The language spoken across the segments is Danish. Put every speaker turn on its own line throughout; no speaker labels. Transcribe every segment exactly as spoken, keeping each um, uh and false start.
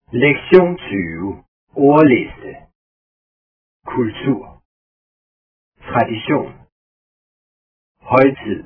Lektion tyve. Ordliste. Kultur. Tradition. Højtid.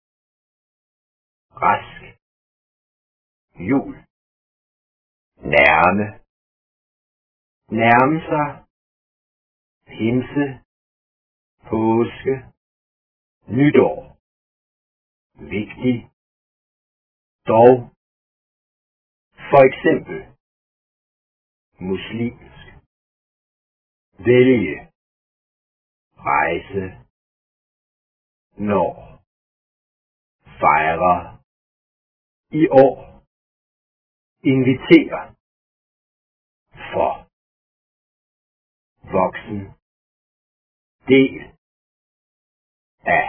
Rask. Jul. Nærme. Nærme sig. Pinse. Påske. Nytår. Vigtig. Dog. For eksempel. Muslimsk. Vælge. Rejse. Når. Fejre. I år. Invitere. For. Voksen. Del. Af.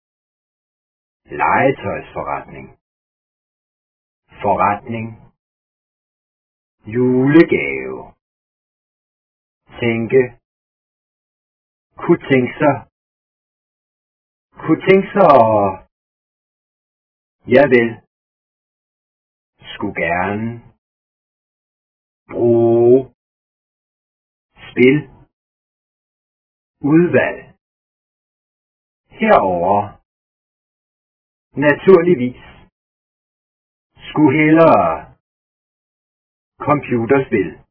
Legetøjsforretning. Forretning. Julegave. Tænke. Kunne tænke sig. Kunne tænke sig og... Javel. Skulle gerne. Bruge. Spil. Udvalg. Herover. Naturligvis. Skulle hellere. Computerspil.